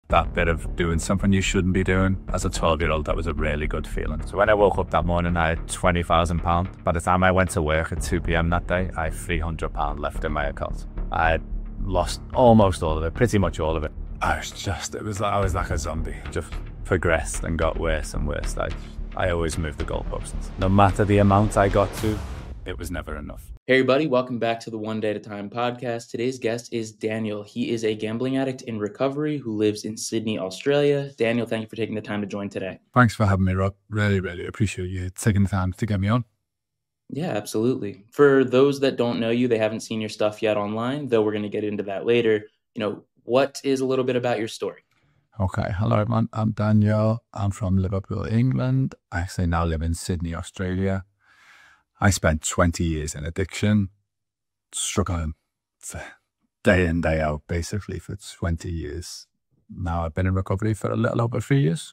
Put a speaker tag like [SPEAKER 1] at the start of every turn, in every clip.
[SPEAKER 1] that bit of doing something you shouldn't be doing. As a 12-year-old, that was a really good feeling. So when I woke up that morning, I had £20,000. By the time I went to work at 2 p.m. that day, I had £300 left in my account. I had lost almost all of it, pretty much all of it. I was like a zombie, just progressed and got worse and worse. I always moved the goalposts. No matter the amount I got to, it was never enough.
[SPEAKER 2] Hey everybody, welcome back to the One Day at a Time podcast. Today's guest is Daniel. He is a gambling addict in recovery who lives in Sydney, Australia. Daniel, thank you for taking the time to join today.
[SPEAKER 1] Thanks for having me, Rob. Really, really appreciate you taking the time to get me on.
[SPEAKER 2] Yeah, absolutely. For those that don't know you, they haven't seen your stuff yet online, though we're going to get into that later. What is a little bit about your story?
[SPEAKER 1] Okay, hello everyone. I'm Daniel. I'm from Liverpool, England. I actually now live in Sydney, Australia. I spent 20 years in addiction, struggling day in, day out, basically for 20 years. Now I've been in recovery for a little over 3 years.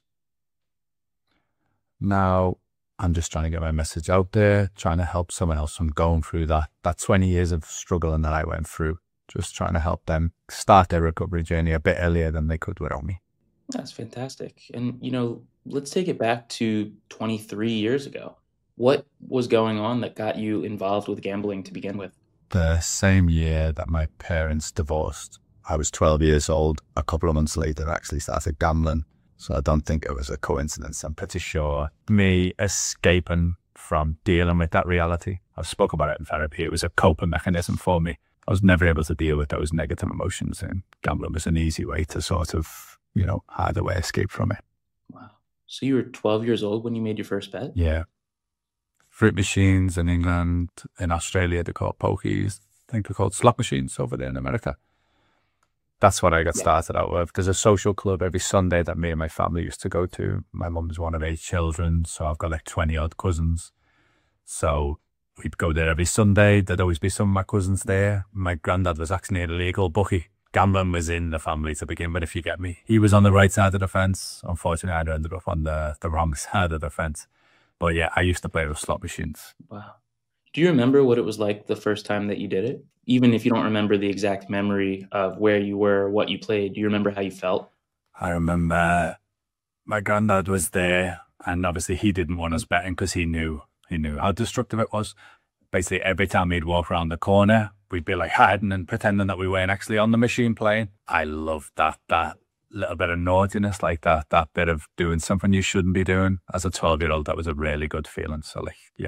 [SPEAKER 1] Now I'm just trying to get my message out there, trying to help someone else from going through that 20 years of struggling that I went through, just trying to help them start their recovery journey a bit earlier than they could without me.
[SPEAKER 2] That's fantastic. And, let's take it back to 23 years ago. What was going on that got you involved with gambling to begin with?
[SPEAKER 1] The same year that my parents divorced, I was 12 years old. A couple of months later, I actually started gambling. So I don't think it was a coincidence. I'm pretty sure me escaping from dealing with that reality. I've spoken about it in therapy. It was a coping mechanism for me. I was never able to deal with those negative emotions, and gambling was an easy way to sort of, hide away, escape from it.
[SPEAKER 2] Wow. So you were 12 years old when you made your first bet?
[SPEAKER 1] Yeah. Fruit machines in England, in Australia, they're called pokies. I think they're called slot machines over there in America. That's what I got started out with. There's a social club every Sunday that me and my family used to go to. My mum's one of 8 children, so I've got like 20 odd cousins. So we'd go there every Sunday. There'd always be some of my cousins there. My granddad was actually an illegal bookie. Gambling was in the family to begin with, if you get me. He was on the right side of the fence. Unfortunately, I ended up on the wrong side of the fence. But yeah, I used to play with slot machines.
[SPEAKER 2] Wow. Do you remember what it was like the first time that you did it? Even if you don't remember the exact memory of where you were, what you played, do you remember how you felt?
[SPEAKER 1] I remember my granddad was there, and obviously he didn't want us betting because he knew how destructive it was. Basically, every time he'd walk around the corner, we'd be like hiding and pretending that we weren't actually on the machine playing. I loved that little bit of naughtiness, like that bit of doing something you shouldn't be doing. As a 12-year-old, that was a really good feeling. So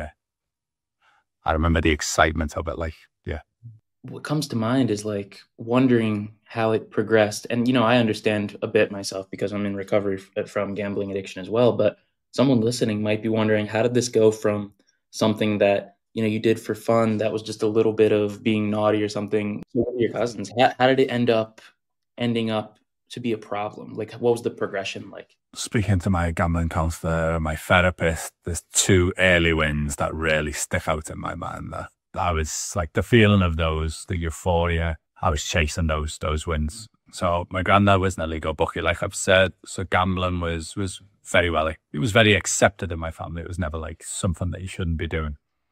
[SPEAKER 1] I remember the excitement of it,
[SPEAKER 2] What comes to mind is wondering how it progressed. And, I understand a bit myself because I'm in recovery from gambling addiction as well. But someone listening might be wondering, how did this go from something that, you did for fun, that was just a little bit of being naughty or something, to one of your cousins? How did it ending up to be a problem? What was the progression like?
[SPEAKER 1] Speaking to my gambling counselor, my therapist, there's 2 early wins that really stick out in my mind. That I was like the feeling of those, the euphoria. I was chasing those wins. So my granddad was an illegal bookie, like I've said. So gambling was very well. It was very accepted in my family. It was never like something that you shouldn't be doing.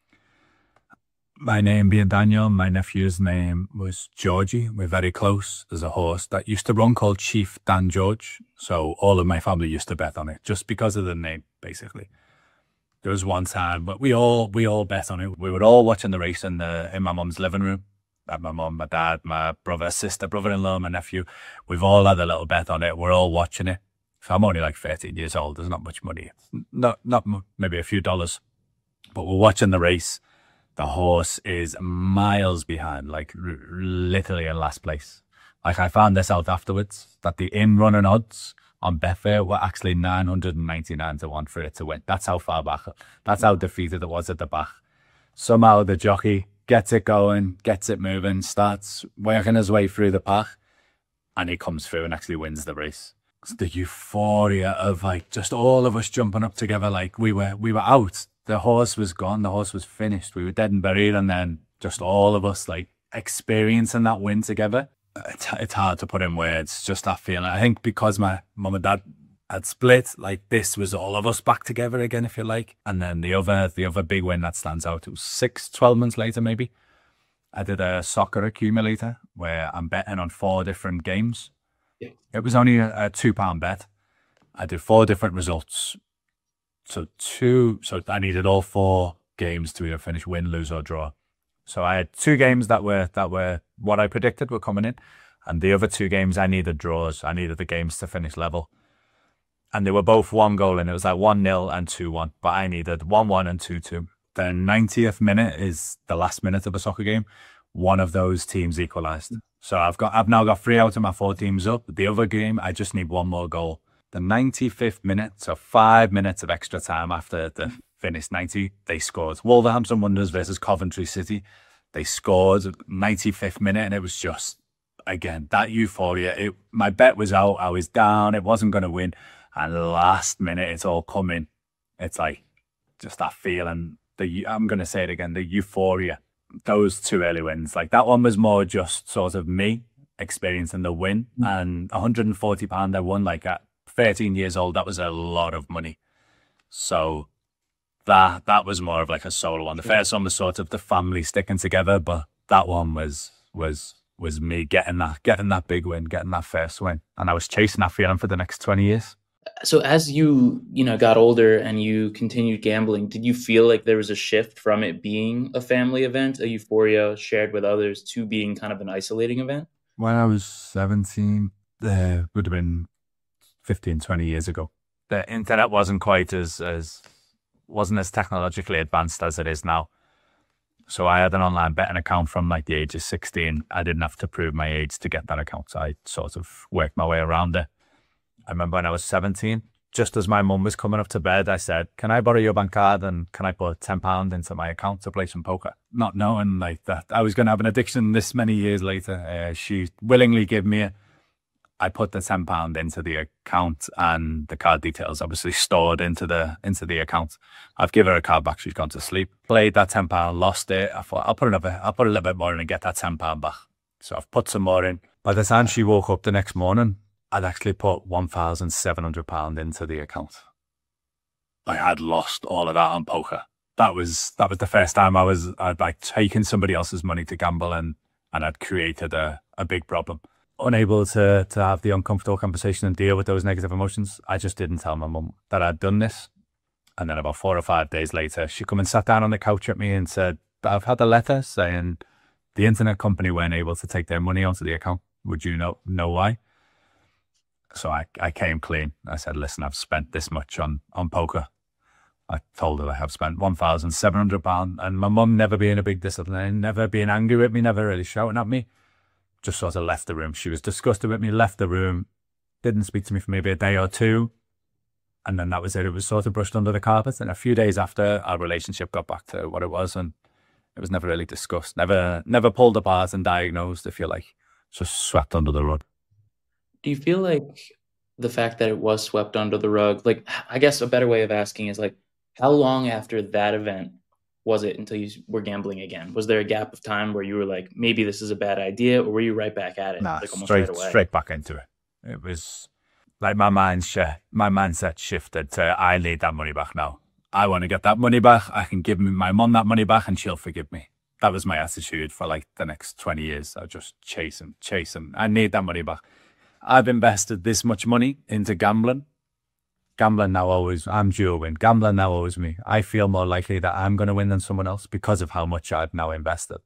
[SPEAKER 1] My name being Daniel, my nephew's name was Georgie. We're very close. There's a horse that used to run called Chief Dan George. So all of my family used to bet on it just because of the name, basically. There was one time, but we all bet on it. We were all watching the race in my mum's living room. My mum, my dad, my brother, sister, brother-in-law, my nephew. We've all had a little bet on it. We're all watching it. So I'm only like 13 years old. There's not much money. Not maybe a few dollars. But we're watching the race. The horse is miles behind, literally in last place. I found this out afterwards, that the in-running odds on Betfair were actually 999 to 1 for it to win. That's how far back, that's how defeated it was at the back. Somehow the jockey gets it going, gets it moving, starts working his way through the pack, and he comes through and actually wins the race. It's the euphoria of just all of us jumping up together, we were out. The horse was gone. The horse was finished. We were dead and buried. And then just all of us experiencing that win together. It's hard to put in words, just that feeling. I think because my mum and dad had split, this was all of us back together again, if you like. And then the other big win that stands out, it was 12 months later maybe. I did a soccer accumulator where I'm betting on 4 different games.
[SPEAKER 2] Yeah.
[SPEAKER 1] It was only a £2 bet. I did 4 different results. So I needed all 4 games to either finish win, lose, or draw. So I had 2 games that were what I predicted were coming in, and the other 2 games I needed draws. I needed the games to finish level, and they were both 1 goal, and it was like 1-0 and 2-1. But I needed 1-1 and 2-2. The 90th minute is the last minute of a soccer game. One of those teams equalised. So I've now got 3 out of my 4 teams up. The other game, I just need 1 more goal. The 95th minute, so 5 minutes of extra time after the finished 90, they scored. Wolverhampton Wanderers versus Coventry City. They scored 95th minute, and it was just, again, that euphoria. My bet was out. I was down. It wasn't going to win. And last minute, it's all coming. It's like just that feeling. I'm going to say it again, the euphoria. Those 2 early wins. Like that one was more just sort of me experiencing the win. And £140 I won like at 13 years old. That was a lot of money. So that was more of like a solo one. The first one was sort of the family sticking together, but that one was me getting that big win, getting that first win. And I was chasing that feeling for the next 20 years.
[SPEAKER 2] So as you got older and you continued gambling, did you feel like there was a shift from it being a family event, a euphoria shared with others, to being kind of an isolating event?
[SPEAKER 1] When I was 17, there would have been 15, 20 years ago. The internet wasn't quite wasn't as technologically advanced as it is now. So I had an online betting account from like the age of 16. I didn't have to prove my age to get that account. So I sort of worked my way around it. I remember when I was 17, just as my mum was coming up to bed, I said, "Can I borrow your bank card and can I put £10 into my account to play some poker?" Not knowing like that I was going to have an addiction this many years later. She willingly gave me it. I put the £10 into the account, and the card details obviously stored into the account. I've given her a card back. She's gone to sleep. Played that £10, lost it. I thought I'll put a little bit more in and get that £10 back. So I've put some more in. By the time she woke up the next morning, I'd actually put £1,700 into the account. I had lost all of that on poker. That was the first time I'd like taken somebody else's money to gamble, and I'd created a big problem. Unable to have the uncomfortable conversation and deal with those negative emotions, I just didn't tell my mum that I'd done this. And then about 4 or 5 days later, she come and sat down on the couch with me and said, "I've had a letter saying the internet company weren't able to take their money onto the account. Would you know why?" So I came clean. I said, "Listen, I've spent this much on poker." I told her I have spent £1,700, and my mum, never being a big disciplinarian, never being angry with me, never really shouting at me, just sort of left the room. She was disgusted with me, left the room, didn't speak to me for maybe a day or 2. And then that was it. It was sort of brushed under the carpet. And a few days after, our relationship got back to what it was. And it was never really discussed, never pulled apart and diagnosed, if you like. Just swept under the rug.
[SPEAKER 2] Do you feel like the fact that it was swept under the rug, like, I guess a better way of asking is like, how long after that event was it until you were gambling again? Was there a gap of time where you were like, maybe this is a bad idea, or were you right back at it?
[SPEAKER 1] Nah,
[SPEAKER 2] like almost right away?
[SPEAKER 1] Straight back into it. It was like my mindset shifted to, I need that money back now. I want to get that money back. I can give my mum that money back and she'll forgive me. That was my attitude for like the next 20 years. I was just chasing. I need that money back. I've invested this much money into gambling. Gambling now I'm due a win. Gambling now owes me. I feel more likely that I'm going to win than someone else because of how much I've now invested,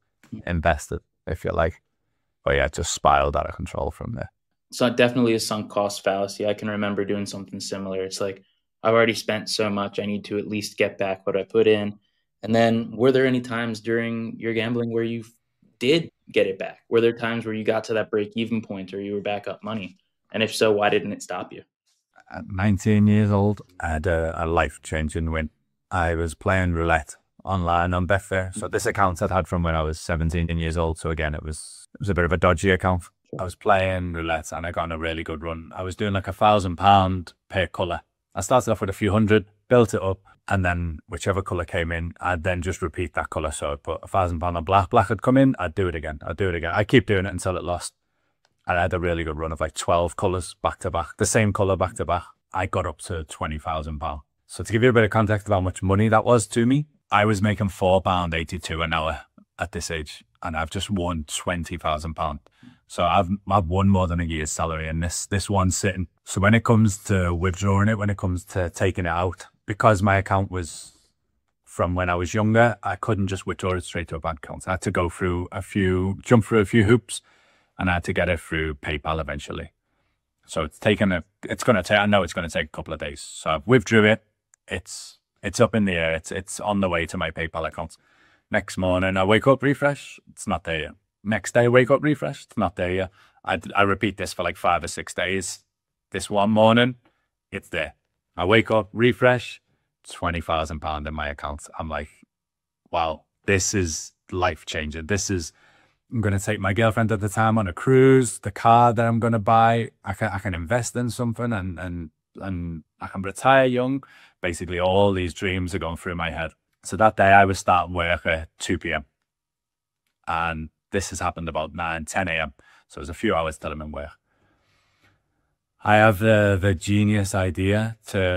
[SPEAKER 1] if you like. But yeah, it just spiraled out of control from there.
[SPEAKER 2] So definitely a sunk cost fallacy. I can remember doing something similar. It's like, I've already spent so much. I need to at least get back what I put in. And then were there any times during your gambling where you did get it back? Were there times where you got to that break-even point or you were back up money? And if so, why didn't it stop you?
[SPEAKER 1] At 19 years old, I had a life-changing win. I was playing roulette online on Betfair. So this account I'd had from when I was 17 years old. So again, it was a bit of a dodgy account. I was playing roulette and I got on a really good run. I was doing like £1,000 per colour. I started off with a few hundred, built it up, and then whichever colour came in, I'd then just repeat that colour. So I'd put £1,000 on black. Black had come in, I'd do it again. I'd keep doing it until it lost. And I had a really good run of like 12 colours back to back, the same colour back to back. I got up to £20,000. So to give you a bit of context of how much money that was to me, I was making £4.82 an hour at this age, and I've just won £20,000. So I've won more than a year's salary, and this one's sitting. So when it comes to withdrawing it, when it comes to taking it out, because my account was from when I was younger, I couldn't just withdraw it straight to a bank account. I had to jump through a few hoops, and I had to get it through PayPal eventually. So I know it's going to take a couple of days. So I've withdrew it. It's up in the air. It's on the way to my PayPal account. Next morning, I wake up, refresh. It's not there yet. Next day, I wake up, refresh. It's not there yet. I repeat this for like 5 or 6 days. This one morning, it's there. I wake up, refresh, £20,000 in my account. I'm like, wow, this is life changing. I'm going to take my girlfriend at the time on a cruise. The car that I'm going to buy, I can invest in something and I can retire young. Basically, all these dreams are going through my head. So that day I was starting work at 2 p.m. And this has happened about 9, 10 a.m. So it's a few hours till I'm in work. I have the genius idea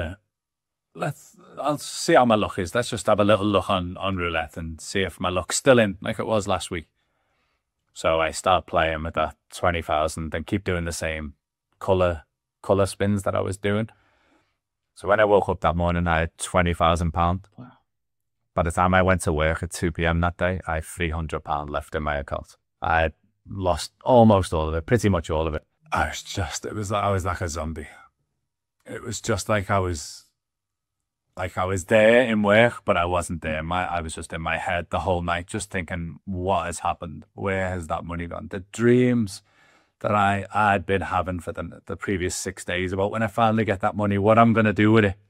[SPEAKER 1] I'll see how my luck is. Let's just have a little look on roulette and see if my luck's still in like it was last week. So I start playing with that 20,000 and keep doing the same color spins that I was doing. So when I woke up that morning, I had £20,000.
[SPEAKER 2] Wow.
[SPEAKER 1] By the time I went to work at 2 p.m. that day, I had £300 left in my account. I had lost almost all of it, pretty much all of it. I was like a zombie. It was just like I was there in work, but I wasn't there. I was just in my head the whole night, just thinking, what has happened? Where has that money gone? The dreams that I'd been having for the previous 6 days about when I finally get that money, what I'm going to do with it.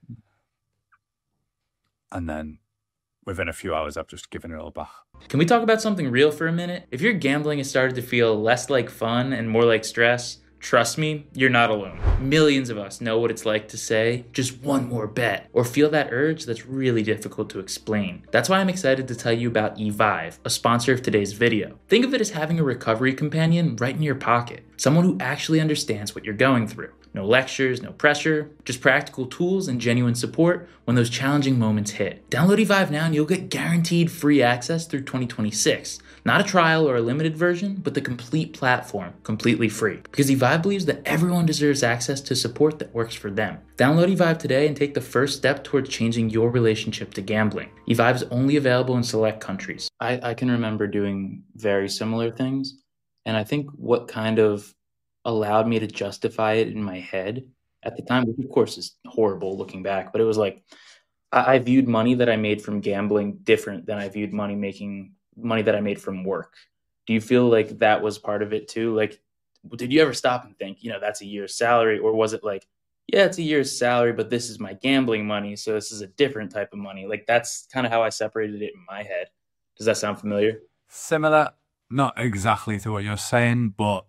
[SPEAKER 1] And then within a few hours, I've just given it all back.
[SPEAKER 2] Can we talk about something real for a minute? If your gambling has started to feel less like fun and more like stress, trust me, you're not alone. Millions of us know what it's like to say, just one more bet, or feel that urge that's really difficult to explain. That's why I'm excited to tell you about eVive, a sponsor of today's video. Think of it as having a recovery companion right in your pocket, someone who actually understands what you're going through. No lectures, no pressure, just practical tools and genuine support when those challenging moments hit. Download eVive now and you'll get guaranteed free access through 2026. Not a trial or a limited version, but the complete platform, completely free. Because eVive believes that everyone deserves access to support that works for them. Download eVive today and take the first step towards changing your relationship to gambling. eVive is only available in select countries. I can remember doing very similar things, and I think what kind of allowed me to justify it in my head at the time, which of course is horrible looking back, but it was like I viewed money that I made from gambling different than I viewed money that I made from work. Do you feel like that was part of it too? Like, did you ever stop and think, that's a year's salary? Or was it like, yeah, it's a year's salary, but this is my gambling money, so this is a different type of money? Like, that's kind of how I separated it in my head. Does that sound familiar?
[SPEAKER 1] Similar, not exactly to what you're saying, but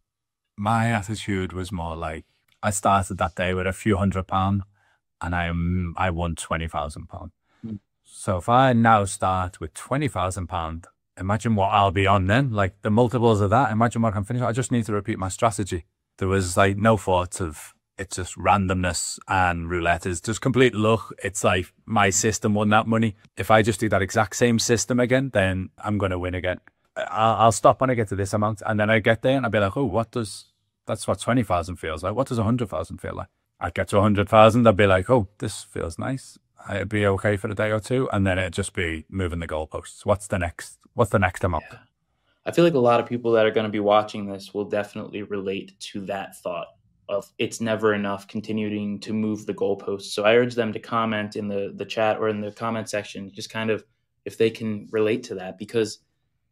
[SPEAKER 1] my attitude was more like I started that day with a few £100 and I won £20,000. So if I now start with £20,000, imagine what I'll be on then. Like the multiples of that, imagine what I can finish. I just need to repeat my strategy. There was like no thought of it's just randomness, and roulette is just complete luck. It's like my system won that money. If I just do that exact same system again, then I'm going to win again. I'll stop when I get to this amount, and then I get there and I'll be like, oh, that's what 20,000 feels like. What does 100,000 feel like? I'd get to 100,000. I'd be like, oh, this feels nice. It'd be okay for a day or two. And then it'd just be moving the goalposts. What's the next amount?
[SPEAKER 2] Yeah. I feel like a lot of people that are going to be watching this will definitely relate to that thought of it's never enough, continuing to move the goalposts. So I urge them to comment in the chat or in the comment section, just kind of if they can relate to that, because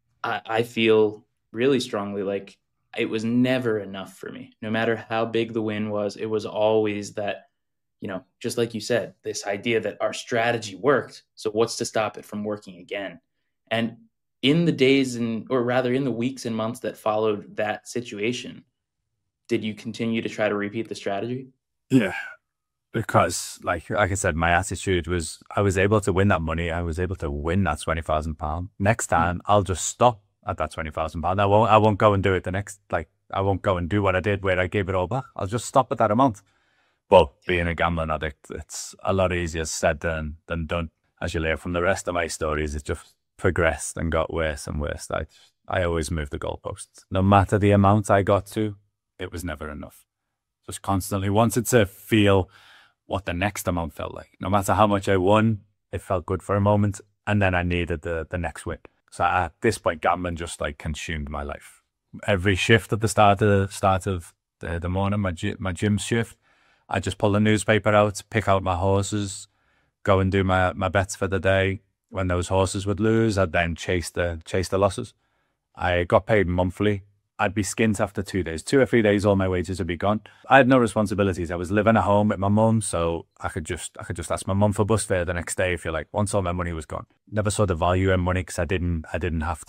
[SPEAKER 2] I feel really strongly like it was never enough for me. No matter how big the win was, it was always that, just like you said, this idea that our strategy worked. So what's to stop it from working again? And in the days in the weeks and months that followed that situation, did you continue to try to repeat the strategy?
[SPEAKER 1] Yeah, because like I said, my attitude was I was able to win that money. I was able to win that £20,000. Next time, I'll just stop at that £20,000. I won't go and do it I won't go and do what I did where I gave it all back. I'll just stop at that amount. But being a gambling addict, it's a lot easier said than done. As you'll hear from the rest of my stories, it just progressed and got worse and worse. I always moved the goalposts. No matter the amount I got to, it was never enough. Just constantly wanted to feel what the next amount felt like. No matter how much I won, it felt good for a moment, and then I needed the next win. So at this point, gambling just like consumed my life. Every shift at the start of the morning, my gym shift, I just pull the newspaper out, pick out my horses, go and do my bets for the day. When those horses would lose, I'd then chase the losses. I got paid monthly. I'd be skint after 2 days. 2 or 3 days, all my wages would be gone. I had no responsibilities. I was living at home with my mum, so I could just ask my mum for bus fare the next day, if you like, once all my money was gone. Never saw the value in money because I didn't have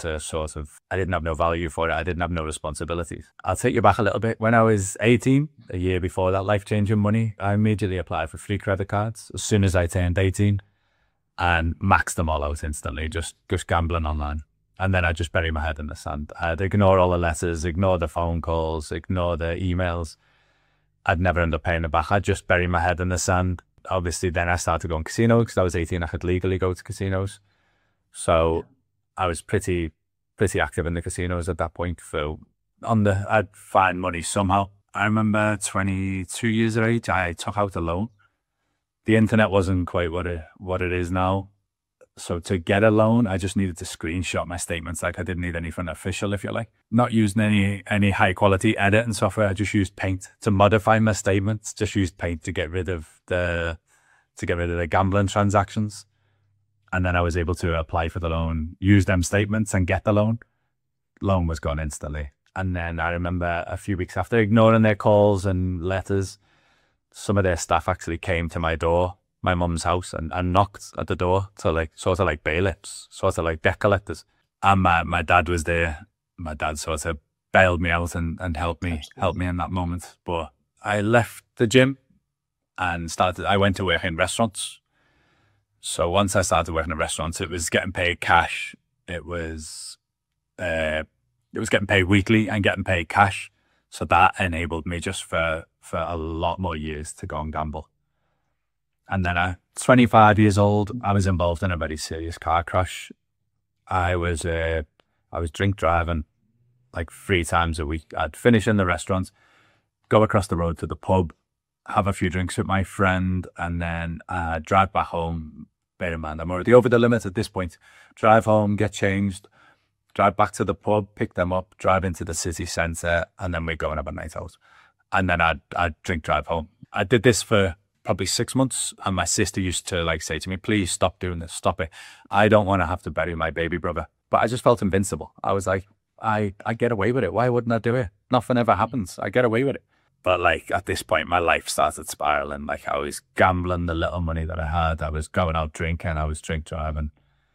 [SPEAKER 1] no value for it. I didn't have no responsibilities. I'll take you back a little bit. When I was 18, a year before that life-changing money, I immediately applied for 3 credit cards as soon as I turned 18 and maxed them all out instantly, just gambling online. And then I just bury my head in the sand. I'd ignore all the letters, ignore the phone calls, ignore the emails. I'd never end up paying it back. I'd just bury my head in the sand. Obviously, then I started going casino because I was 18. I could legally go to casinos. So I was pretty active in the casinos at that point. So I'd find money somehow. I remember 22 years of age, I took out a loan. The internet wasn't quite what it is now. So to get a loan, I just needed to screenshot my statements. Like I didn't need anything official, if you like. Not using any high quality editing software. I just used Paint to modify my statements. Just used Paint to get rid of the gambling transactions. And then I was able to apply for the loan, use them statements and get the loan. Loan was gone instantly. And then I remember a few weeks after, ignoring their calls and letters, some of their staff actually came to my door, my mum's house, and knocked at the door to like sort of like bailiffs, sort of like debt collectors. And my dad was there. My dad sort of bailed me out and helped me in that moment. But I left the gym and I went to work in restaurants. So once I started working in restaurants, it was getting paid cash. It was getting paid weekly and getting paid cash. So that enabled me just for a lot more years to go and gamble. And then at 25 years old, I was involved in a very serious car crash. I was drink driving like 3 times a week. I'd finish in the restaurant, go across the road to the pub, have a few drinks with my friend, and then drive back home. Bear in mind, I'm already over the limit at this point. Drive home, get changed, drive back to the pub, pick them up, drive into the city centre, and then we'd go and have a night out. And then I'd drink drive home. I did this for probably 6 months, and my sister used to like say to me, please stop doing this, stop it. I don't want to have to bury my baby brother. But I just felt invincible. I was like, I get away with it. Why wouldn't I do it? Nothing ever happens. I get away with it. But like at this point, my life started spiraling. Like I was gambling the little money that I had. I was going out drinking. I was drink driving.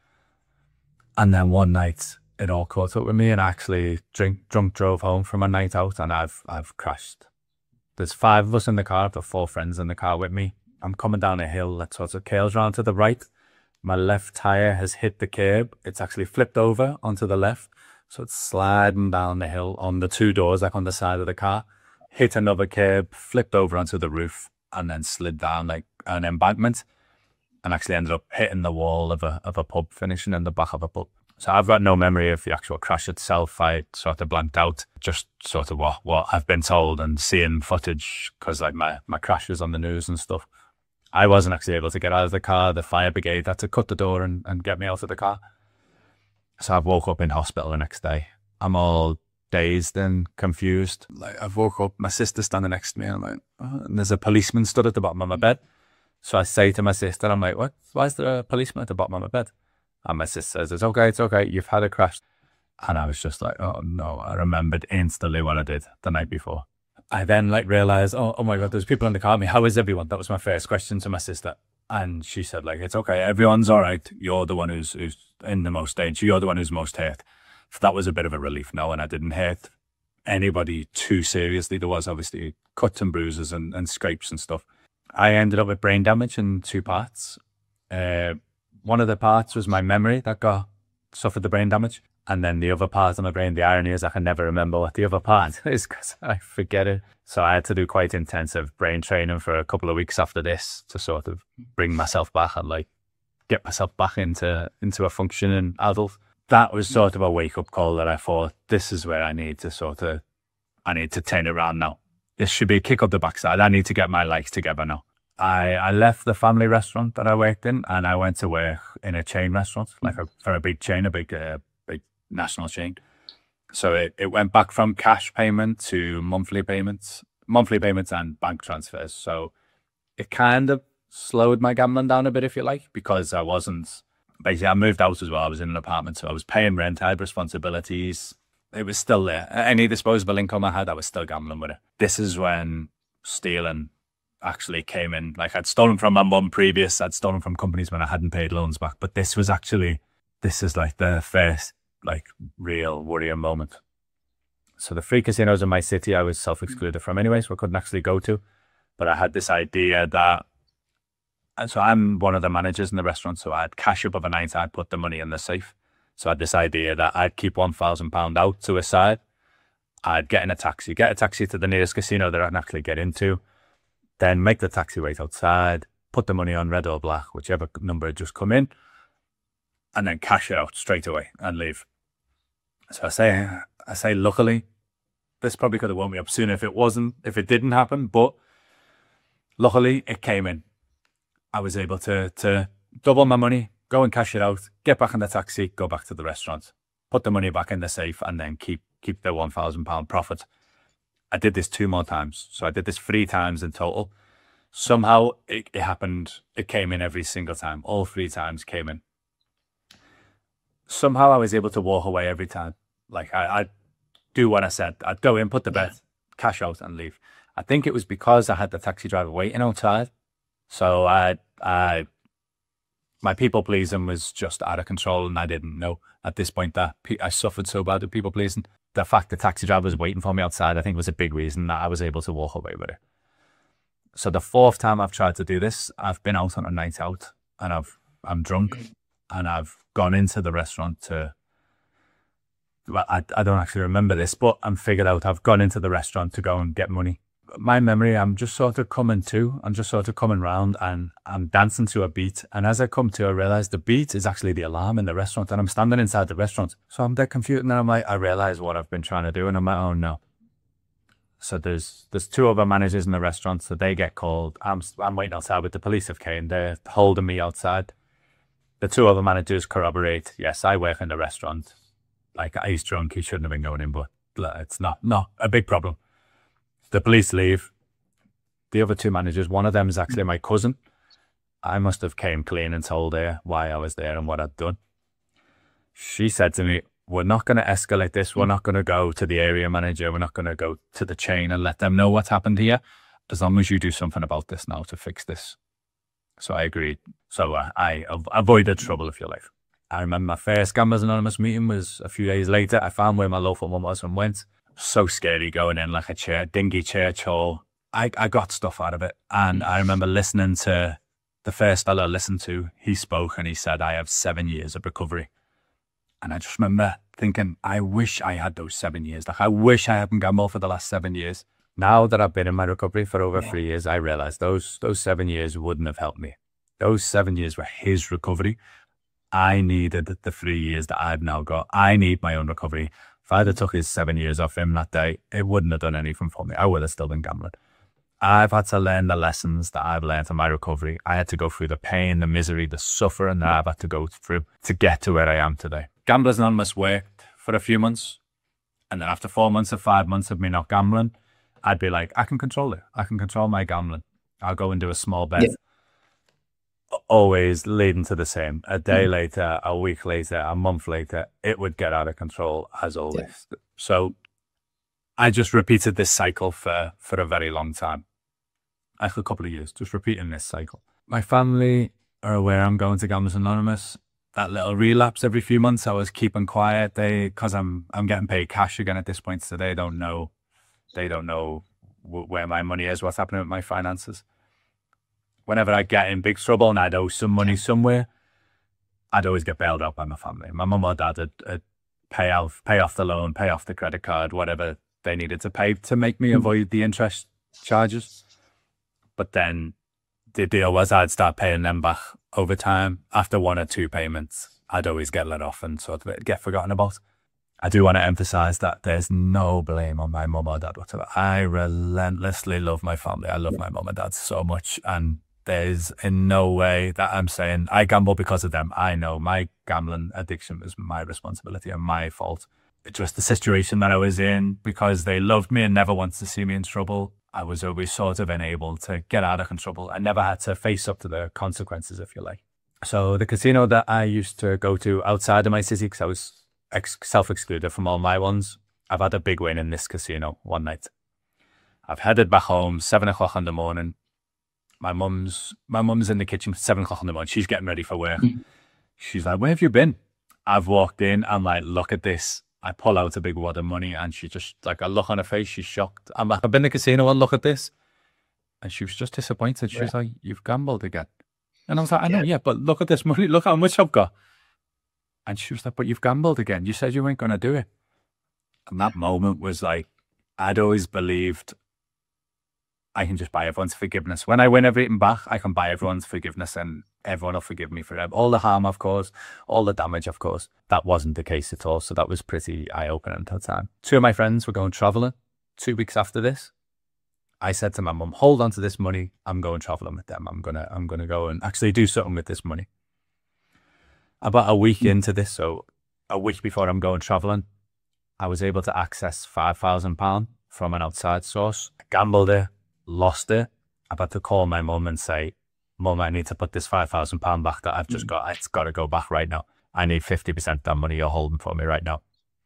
[SPEAKER 1] And then one night it all caught up with me, and I actually drunk drove home from a night out, and I've crashed. There's 5 of us in the car. I've got 4 friends in the car with me. I'm coming down a hill that sort of curls around to the right. My left tire has hit the curb. It's actually flipped over onto the left. So it's sliding down the hill on the 2 doors, like on the side of the car. Hit another curb, flipped over onto the roof, and then slid down like an embankment, and actually ended up hitting the wall of a pub, finishing in the back of a pub. So I've got no memory of the actual crash itself. I sort of blanked out, just sort of what I've been told and seeing footage, because like my crash was on the news and stuff. I wasn't actually able to get out of the car. The fire brigade had to cut the door and get me out of the car. So I woke up in hospital the next day. I'm all dazed and confused. Like I've woke up, my sister's standing next to me, and I'm like, oh, and there's a policeman stood at the bottom of my bed. So I say to my sister, I'm like, what? Why is there a policeman at the bottom of my bed? And my sister says, it's okay, you've had a crash. And I was just like, oh no, I remembered instantly what I did the night before. I then like realized, oh my God, there's people in the car with me. How is everyone? That was my first question to my sister. And she said like, it's okay, everyone's all right. You're the one who's in the most danger. You're the one who's most hurt. So that was a bit of a relief now, and I didn't hurt anybody too seriously. There was obviously cuts and bruises and scrapes and stuff. I ended up with brain damage in 2 parts. One of the parts was my memory that suffered the brain damage. And then the other part of my brain, the irony is I can never remember what the other part is because I forget it. So I had to do quite intensive brain training for a couple of weeks after this to sort of bring myself back and like get myself back into a functioning adult. that was sort of a wake-up call that I thought, this is where I need to turn it around now. This should be a kick up the backside. I need to get my life together now. I left the family restaurant that I worked in, and I went to work in a chain restaurant, for a big chain, a big national chain. So it went back from cash payment to monthly payments and bank transfers. So it kind of slowed my gambling down a bit, if you like, because I moved out as well. I was in an apartment, so I was paying rent. I had responsibilities. It was still there. Any disposable income I had, I was still gambling with it. This is when stealing actually came in. Like, I'd stolen from my mum previous. I'd stolen from companies when I hadn't paid loans back. But this is like the first real worrying moment. So the 3 casinos in my city, I was self-excluded from anyway, so I couldn't actually go to. But I had this idea that, and so I'm one of the managers in the restaurant, so I'd cash up overnight, I'd put the money in the safe. So I had this idea that I'd keep £1,000 out to a side. I'd get a taxi to the nearest casino that I can actually get into, then make the taxi wait outside, put the money on red or black, whichever number had just come in, and then cash it out straight away and leave. So I say, luckily, this probably could have woken me up sooner if it didn't happen, but luckily it came in. I was able to double my money, go and cash it out, get back in the taxi, go back to the restaurant, put the money back in the safe, and then keep the £1,000 profit. I did this 2 more times. So I did this 3 times in total. Somehow it happened. It came in every single time. All 3 times came in. Somehow I was able to walk away every time. Like, I'd do what I said. I'd go in, put the bet, cash out, and leave. I think it was because I had the taxi driver waiting outside. So my people pleasing was just out of control, and I didn't know at this point that I suffered so bad with people pleasing. The fact the taxi driver was waiting for me outside, I think, was a big reason that I was able to walk away with it. So the 4th time I've tried to do this, I've been out on a night out, and I'm drunk, and I've gone into the restaurant I don't actually remember this, but I'm figured out I've gone into the restaurant to go and get money. My memory, I'm just sort of coming to, I'm just sort of coming round, and I'm dancing to a beat. And as I come to, I realize the beat is actually the alarm in the restaurant, and I'm standing inside the restaurant. So I'm dead confused, and then I'm like, I realize what I've been trying to do, and I'm like, oh no. So there's 2 other managers in the restaurant, so they get called. I'm waiting outside with the police have came. They're holding me outside. The 2 other managers corroborate, yes, I work in the restaurant. Like, he's drunk, he shouldn't have been going in, but it's not a big problem. The police leave. The other 2 managers, one of them is actually my cousin. I must have came clean and told her why I was there and what I'd done. She said to me, we're not going to escalate this. We're not going to go to the area manager. We're not going to go to the chain and let them know what's happened here, as long as you do something about this now to fix this. So I agreed. So I avoided trouble, if you like. I remember my first Gamblers Anonymous meeting was a few days later. I found where my local one was and went. So scary going in, like a dingy church hall. I got stuff out of it. And I remember listening to the first fellow I listened to. He spoke and he said, I have 7 years of recovery. And I just remember thinking, I wish I had those 7 years. Like, I wish I hadn't gambled for the last 7 years. Now that I've been in my recovery for over 3 years, I realize those 7 years wouldn't have helped me. Those 7 years were his recovery. I needed the 3 years that I've now got. I need my own recovery. If I'd have took his 7 years off him that day, it wouldn't have done anything for me. I would have still been gambling. I've had to learn the lessons that I've learned in my recovery. I had to go through the pain, the misery, the suffering that I've had to go through to get to where I am today. Gamblers Anonymous worked for a few months. And then after 4 months or 5 months of me not gambling, I'd be like, I can control it. I can control my gambling. I'll go and do a small bet. Yeah. Always leading to the same. A day later, a week later, a month later, it would get out of control as always. Yeah. So I just repeated this cycle for a very long time. Like a couple of years, just repeating this cycle. My family are aware I'm going to Gamblers Anonymous. That little relapse every few months, I was keeping quiet. Because I'm getting paid cash again at this point, so they don't know where my money is, what's happening with my finances. Whenever I get in big trouble and I'd owe some money somewhere, I'd always get bailed out by my family. My mum or dad would pay off the loan, pay off the credit card, whatever they needed to pay to make me avoid the interest charges. But then the deal was I'd start paying them back over time after 1 or 2 payments. I'd always get let off and sort of get forgotten about. I do want to emphasize that there's no blame on my mum or dad whatsoever. I relentlessly love my family. I love my mum and dad so much. And there's in no way that I'm saying I gamble because of them. I know my gambling addiction was my responsibility and my fault. It's just the situation that I was in, because they loved me and never wanted to see me in trouble. I was always sort of enabled to get out of trouble. I never had to face up to the consequences, if you like. So the casino that I used to go to outside of my city, because I was self-excluded from all my ones, I've had a big win in this casino one night. I've headed back home, 7 o'clock in the morning. My mum's in the kitchen, 7 o'clock in the morning. She's getting ready for work. She's like, "Where have you been?" I've walked in. I'm like, "Look at this." I pull out a big wad of money, and she just, like, a look on her face, she's shocked. I'm like, "I've been to the casino and look at this." And she was just disappointed. She was like, "You've gambled again." And I was like, "I know, yeah, but look at this money. Look how much I've got." And she was like, "But you've gambled again. You said you weren't going to do it." And that moment was like, I'd always believed I can just buy everyone's forgiveness. When I win everything back, I can buy everyone's forgiveness and everyone will forgive me for all the harm I've caused, all the damage I've caused. That wasn't the case at all. So that was pretty eye-opening at the time. 2 of my friends were going traveling 2 weeks after this. I said to my mum, "Hold on to this money. I'm going traveling with them. I'm gonna go and actually do something with this money." About a week into this, so a week before I'm going traveling, I was able to access £5,000 from an outside source. I gambled it, lost it. I've had to call my mum and say, "Mum, I need to put this £5,000 back that I've just got. It's got to go back right now. I need 50% of that money you're holding for me right now."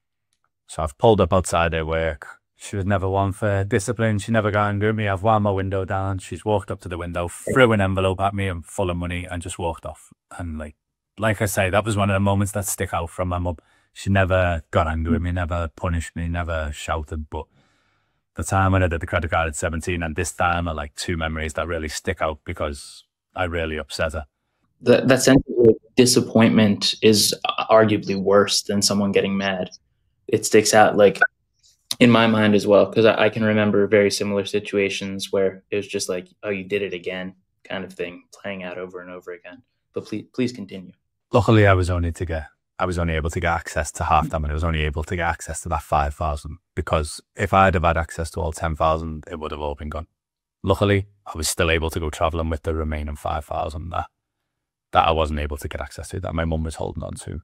[SPEAKER 1] So I've pulled up outside her work. She was never one for discipline. She never got angry at me. I've wound my window down. She's walked up to the window, threw an envelope at me and full of money, and just walked off. And like I say, that was one of the moments that stick out from my mum. She never got angry with me, never punished me, never shouted. But the time when I did the credit card at 17 and this time are like 2 memories that really stick out because I really upset her.
[SPEAKER 2] That sense of disappointment is arguably worse than someone getting mad. It sticks out, like, in my mind as well, because I can remember very similar situations where it was just like, "Oh, you did it again," kind of thing, playing out over and over again. But please continue.
[SPEAKER 1] Luckily, I was only able to get access to half that money. I was only able to get access to that 5,000, because if I'd have had access to all 10,000, it would have all been gone. Luckily, I was still able to go traveling with the remaining 5,000 that I wasn't able to get access to, that my mum was holding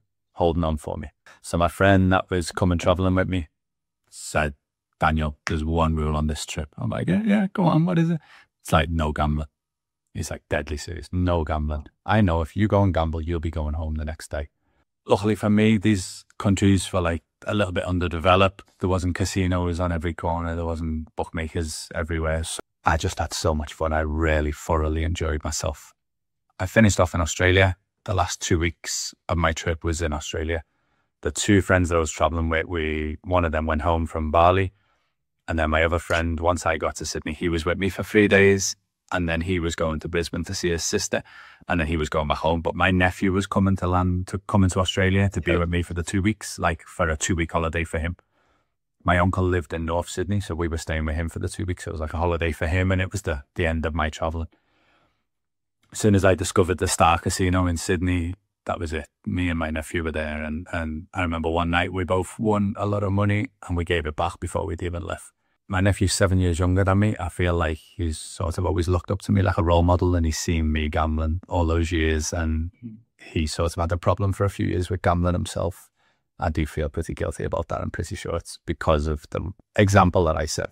[SPEAKER 1] on for me. So my friend that was coming traveling with me said, "Daniel, there's one rule on this trip." I'm like, yeah, go on, what is it? It's like, no gambling. He's like, deadly serious, no gambling. I know if you go and gamble, you'll be going home the next day. Luckily for me, these countries were like a little bit underdeveloped. There wasn't casinos on every corner. There wasn't bookmakers everywhere. So I just had so much fun. I really thoroughly enjoyed myself. I finished off in Australia. The last 2 weeks of my trip was in Australia. The 2 friends that I was traveling with, one of them went home from Bali. And then my other friend, once I got to Sydney, he was with me for 3 days. And then he was going to Brisbane to see his sister. And then he was going back home. But my nephew was coming to come into Australia to be with me for the 2 weeks, like for a 2-week holiday for him. My uncle lived in North Sydney, so we were staying with him for the 2 weeks. It was like a holiday for him, and it was the end of my traveling. As soon as I discovered the Star Casino in Sydney, that was it. Me and my nephew were there, and I remember one night we both won a lot of money, and we gave it back before we'd even left. My nephew's 7 years younger than me. I feel like he's sort of always looked up to me like a role model, and he's seen me gambling all those years, and he sort of had a problem for a few years with gambling himself. I do feel pretty guilty about that. I'm pretty sure it's because of the example that I set.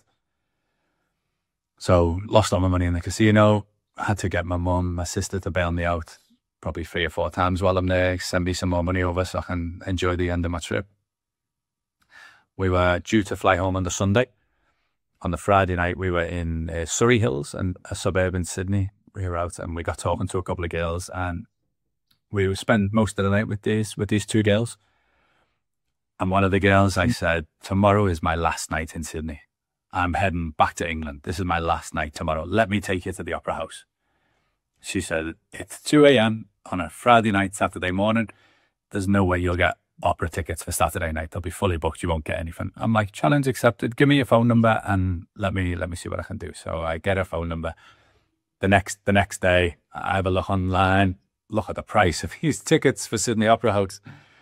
[SPEAKER 1] So lost all my money in the casino. I had to get my mum, my sister to bail me out probably 3 or 4 times while I'm there, send me some more money over so I can enjoy the end of my trip. We were due to fly home on the Sunday. On the Friday night, we were in Surrey Hills, and a suburb in Sydney. We were out and we got talking to a couple of girls, and we spent most of the night with these 2 girls. And one of the girls, I said, "Tomorrow is my last night in Sydney. I'm heading back to England. This is my last night tomorrow. Let me take you to the Opera House." She said, "It's 2 a.m. on a Friday night, Saturday morning. There's no way you'll get opera tickets for Saturday night. They'll be fully booked. You won't get anything." I'm like, "Challenge accepted. Give me your phone number and let me see what I can do." So I get her phone number. The next day, I have a look online, look at the price of these tickets for Sydney Opera House.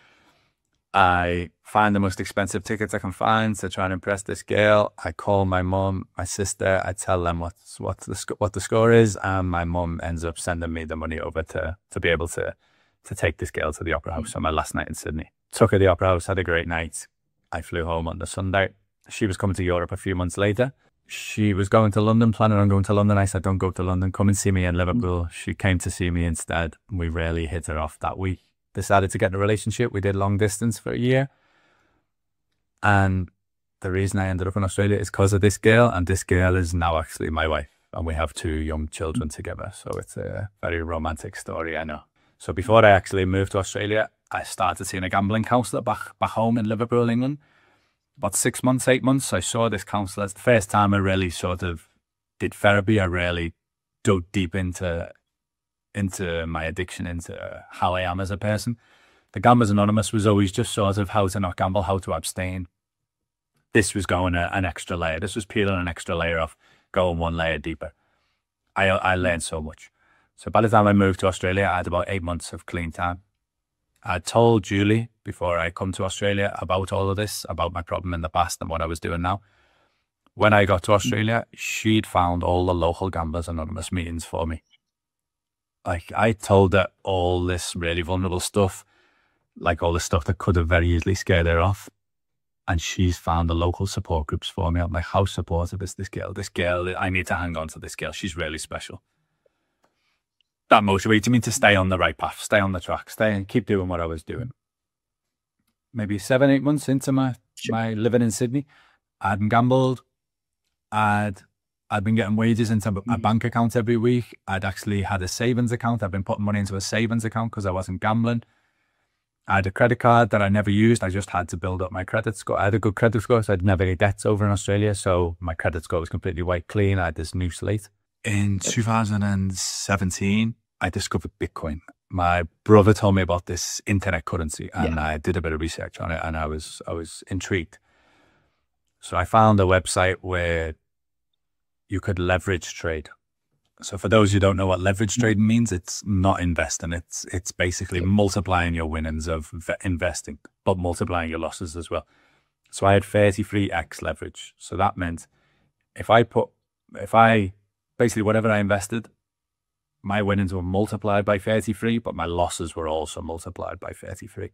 [SPEAKER 1] I find the most expensive tickets I can find to try and impress this girl. I call my mum, my sister. I tell them what the score is, and my mum ends up sending me the money over to be able to take this girl to the Opera House on my last night in Sydney. Took her to the Opera House, had a great night. I flew home on the Sunday. She was coming to Europe a few months later. She was going to London, planning on going to London. I said, don't go to London, come and see me in Liverpool. She came to see me instead. We really hit her off that week. Decided to get in a relationship. We did long distance for a year. And the reason I ended up in Australia is because of this girl. And this girl is now actually my wife. And we have 2 young children together. So it's a very romantic story, I know. So before I actually moved to Australia, I started seeing a gambling counsellor back home in Liverpool, England. About 6 months, 8 months, I saw this counsellor. It's the first time I really sort of did therapy. I really dug deep into my addiction, into how I am as a person. The Gamblers Anonymous was always just sort of how to not gamble, how to abstain. This was going an extra layer. This was peeling an extra layer off, going 1 layer deeper. I learned so much. So by the time I moved to Australia, I had about 8 months of clean time. I told Julie before I come to Australia about all of this, about my problem in the past and what I was doing now. When I got to Australia, she'd found all the local Gamblers Anonymous meetings for me. Like, I told her all this really vulnerable stuff, like all the stuff that could have very easily scared her off. And she's found the local support groups for me. I'm like, how supportive is this girl? This girl, I need to hang on to this girl. She's really special. That motivated me to stay on the right path, stay on the track, stay and keep doing what I was doing. Maybe 7, 8 months into my living in Sydney, I hadn't gambled. I'd been getting wages into my bank account every week. I'd actually had a savings account. I'd been putting money into a savings account because I wasn't gambling. I had a credit card that I never used. I just had to build up my credit score. I had a good credit score, so I'd never any debts over in Australia. So my credit score was completely white clean. I had this new slate. In 2017, I discovered Bitcoin. My brother told me about this internet currency, and I did a bit of research on it, and I was intrigued. So I found a website where you could leverage trade. So for those who don't know what leverage trading means, it's not investing. It's basically multiplying your winnings of investing, but multiplying your losses as well. So I had 33x leverage. So that meant basically whatever I invested, my winnings were multiplied by 33, but my losses were also multiplied by 33.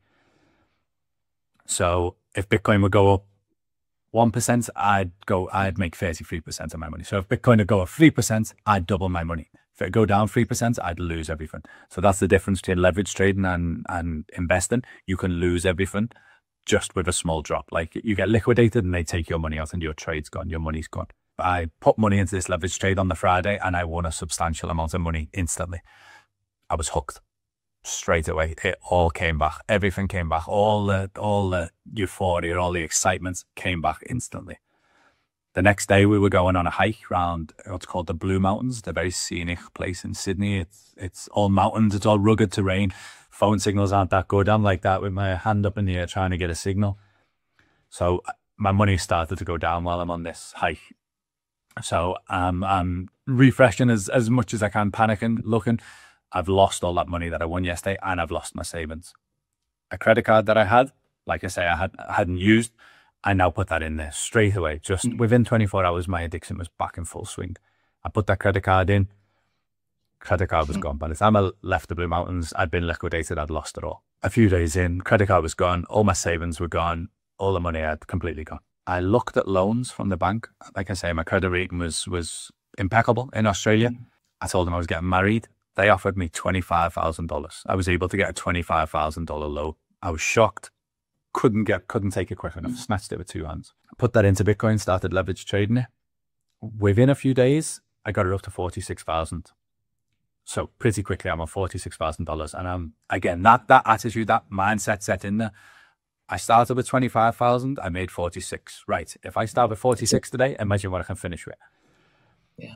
[SPEAKER 1] So if Bitcoin would go up 1%, I'd make 33% of my money. So if Bitcoin would go up 3%, I'd double my money. If it go down 3%, I'd lose everything. So that's the difference between leverage trading and investing. You can lose everything just with a small drop. Like, you get liquidated and they take your money out and your trade's gone, your money's gone. I put money into this leverage trade on the Friday and I won a substantial amount of money instantly. I was hooked straight away. It all came back. Everything came back. All the euphoria, all the excitement came back instantly. The next day we were going on a hike around what's called the Blue Mountains. They're a very scenic place in Sydney. It's all mountains. It's all rugged terrain. Phone signals aren't that good. I'm like that with my hand up in the air trying to get a signal. So my money started to go down while I'm on this hike. So I'm refreshing as much as I can, panicking, looking. I've lost all that money that I won yesterday, and I've lost my savings. A credit card that I had, like I say, I hadn't used. I now put that in there straight away. Just within 24 hours, my addiction was back in full swing. I put that credit card in. Credit card was gone. By the time I left the Blue Mountains, I'd been liquidated. I'd lost it all. A few days in, credit card was gone. All my savings were gone. All the money I had completely gone. I looked at loans from the bank. Like I say, my credit rating was impeccable in Australia. I told them I was getting married. They offered me $25,000. I was able to get a $25,000 loan. I was shocked. Couldn't take it quick enough. Snatched it with 2 hands. Put that into Bitcoin, started leverage trading it. Within a few days, I got it up to 46,000. So pretty quickly, I'm on $46,000. And again, that attitude, that mindset set in there. I started with 25,000. I made 46. Right. If I start with 46 today, imagine what I can finish with.
[SPEAKER 2] Yeah.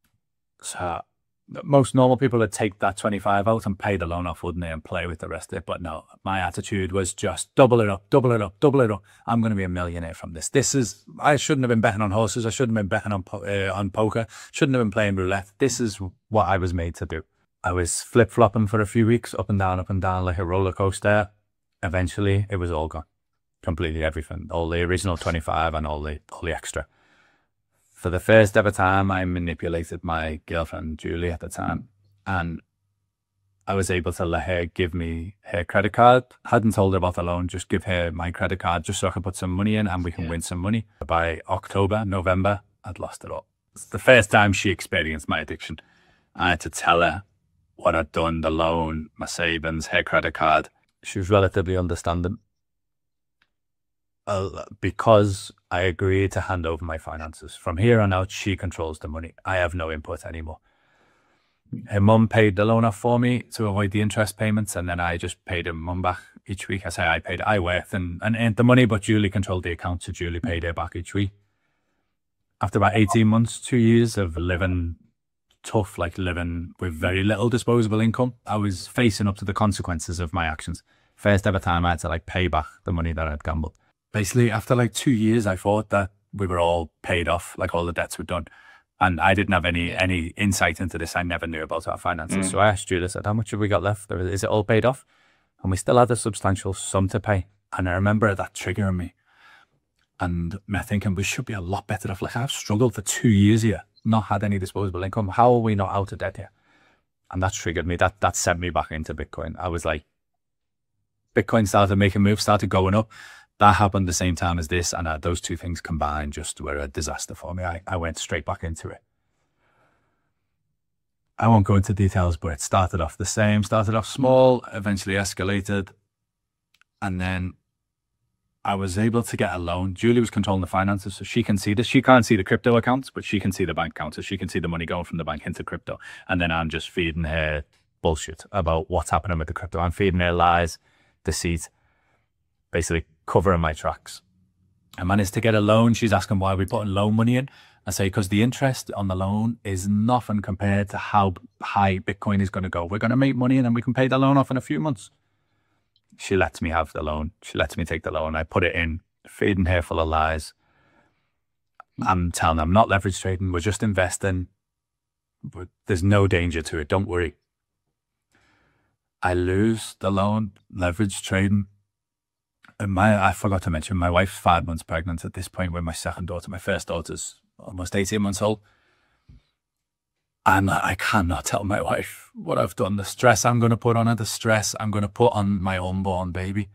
[SPEAKER 1] So most normal people would take that 25 out and pay the loan off, wouldn't they, and play with the rest of it. But no, my attitude was just double it up, double it up, double it up. I'm going to be a millionaire from this. I shouldn't have been betting on horses. I shouldn't have been betting on poker. Shouldn't have been playing roulette. This is what I was made to do. I was flip-flopping for a few weeks, up and down like a roller coaster. Eventually, it was all gone. Completely everything. All the original 25 and all the extra. For the first ever time, I manipulated my girlfriend, Julie, at the time. And I was able to let her give me her credit card. Hadn't told her about the loan, just give her my credit card just so I could put some money in and we can win some money. By October, November, I'd lost it all. It's the first time she experienced my addiction. I had to tell her what I'd done, the loan, my savings, her credit card. She was relatively understanding. Because I agreed to hand over my finances. From here on out, she controls the money. I have no input anymore. Her mum paid the loan off for me to avoid the interest payments, and then I just paid her mum back each week. I worked and earned the money, but Julie controlled the account, so Julie paid her back each week. After about 18 months, 2 years of living tough, like living with very little disposable income, I was facing up to the consequences of my actions. First ever time I had to like pay back the money that I'd gambled. Basically, after like 2 years, I thought that we were all paid off, like all the debts were done. And I didn't have any insight into this. I never knew about our finances. So I asked Julie, I said, how much have we got left? Is it all paid off? And we still had a substantial sum to pay. And I remember that triggering me. And me thinking, we should be a lot better off. Like, I've struggled for 2 years here, not had any disposable income. How are we not out of debt here? And that triggered me. That sent me back into Bitcoin. I was like, Bitcoin started making moves, started going up. That happened the same time as this, and those two things combined just were a disaster for me. I went straight back into it. I won't go into details, but it started off the same, started off small, eventually escalated. And then I was able to get a loan. Julie was controlling the finances, so she can see this. She can't see the crypto accounts, but she can see the bank accounts. So she can see the money going from the bank into crypto. And then I'm just feeding her bullshit about what's happening with the crypto. I'm feeding her lies, deceit, basically covering my tracks. I managed to get a loan. She's asking why we're putting loan money in. I say, because the interest on the loan is nothing compared to how high Bitcoin is going to go. We're going to make money and then we can pay the loan off in a few months. She lets me have the loan. She lets me take the loan. I put it in, feeding her full of lies. I'm telling her I'm not leverage trading. We're just investing. But there's no danger to it. Don't worry. I lose the loan, leverage trading. I forgot to mention, my wife's 5 months pregnant at this point with my second daughter. My first daughter's almost 18 months old. I cannot tell my wife what I've done. The stress I'm going to put on her, the stress I'm going to put on my unborn baby.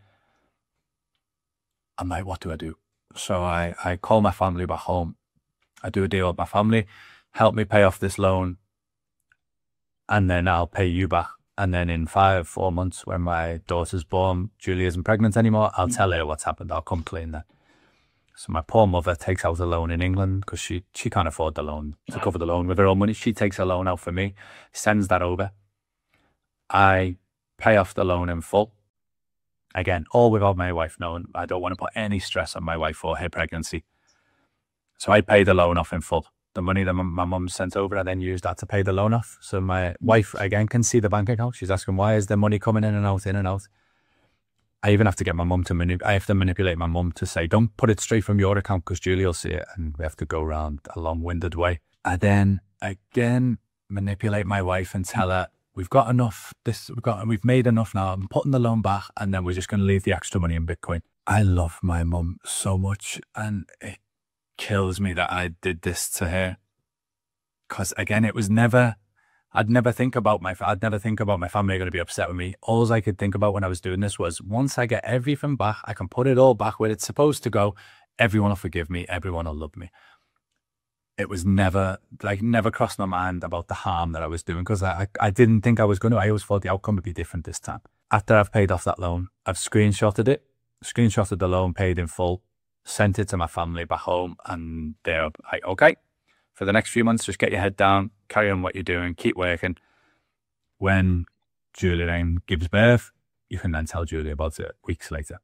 [SPEAKER 1] I'm like, what do I do? So I call my family back home. I do a deal with my family, help me pay off this loan, and then I'll pay you back. And then in 4 months, when my daughter's born, Julie isn't pregnant anymore, I'll tell her what's happened. I'll come clean then. So my poor mother takes out a loan in England because she can't afford the loan to cover the loan with her own money. She takes a loan out for me, sends that over. I pay off the loan in full. Again, all without my wife knowing. I don't want to put any stress on my wife or her pregnancy. So I pay the loan off in full. The money that my mum sent over, I then used that to pay the loan off. So my wife, again, can see the bank account. She's asking, why is the money coming in and out, in and out? I even have to get my mum to manipulate my mum to say, don't put it straight from your account because Julie will see it. And we have to go around a long-winded way. I then, again, manipulate my wife and tell her, we've got enough. We've made enough now. I'm putting the loan back and then we're just going to leave the extra money in Bitcoin. I love my mum so much, and it kills me that I did this to her, because again, it was never, I'd never think about my family going to be upset with me. All I could think about when I was doing this was, once I get everything back, I can put it all back where it's supposed to go. Everyone will forgive me. Everyone will love me. It was never crossed my mind about the harm that I was doing, because I didn't think I was going to. I always thought the outcome would be different this time. After I've paid off that loan, I've screenshotted the loan, paid in full, sent it to my family back home, and they're like, okay, for the next few months, just get your head down, carry on what you're doing, keep working. When Julie then gives birth, you can then tell Julie about it weeks later.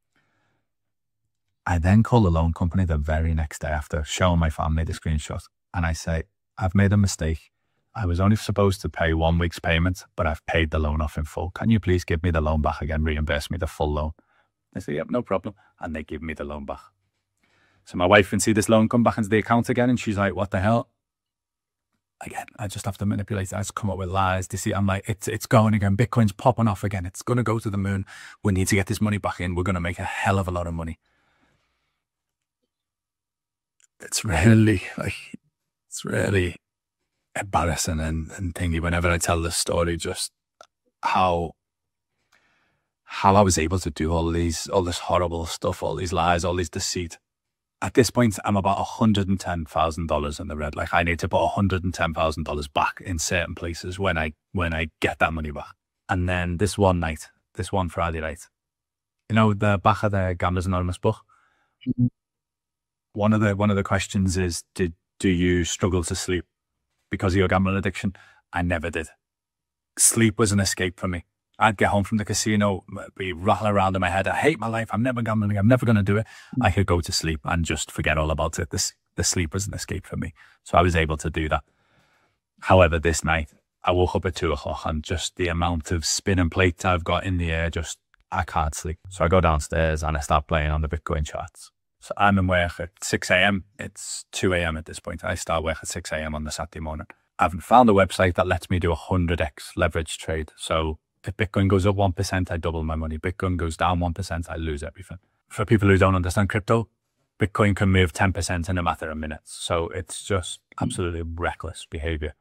[SPEAKER 1] I then call the loan company the very next day after showing my family the screenshot, and I say, I've made a mistake. I was only supposed to pay 1 week's payment, but I've paid the loan off in full. Can you please give me the loan back again, reimburse me the full loan? They say, yep, no problem. And they give me the loan back. So my wife can see this loan come back into the account again, and she's like, what the hell? again, I just have to manipulate it. I just come up with lies. Do you see? I'm like, it's going again. Bitcoin's popping off again. It's going to go to the moon. We need to get this money back in. We're going to make a hell of a lot of money. It's really embarrassing and thingy whenever I tell this story, just how I was able to do all this horrible stuff, all these lies, all this deceit. At this point, I'm about $110,000 in the red. Like, I need to put $110,000 back in certain places when I get that money back. And then this one Friday night, you know, the back of the Gamblers Anonymous book, one of the questions is, do you struggle to sleep because of your gambling addiction? I never did. Sleep was an escape for me. I'd get home from the casino, be rattling around in my head. I hate my life. I'm never gambling. I'm never going to do it. I could go to sleep and just forget all about it. The sleep was an escape for me. So I was able to do that. However, this night, I woke up at 2 o'clock and just the amount of spinning plates I've got in the air, I can't sleep. So I go downstairs and I start playing on the Bitcoin charts. So I'm in work at 6 a.m. It's 2 a.m. at this point. I start work at 6 a.m. on the Saturday morning. I haven't found a website that lets me do a 100x leverage trade. So if Bitcoin goes up 1%, I double my money. Bitcoin goes down 1%, I lose everything. For people who don't understand crypto, Bitcoin can move 10% in a matter of minutes. So it's just absolutely reckless behavior.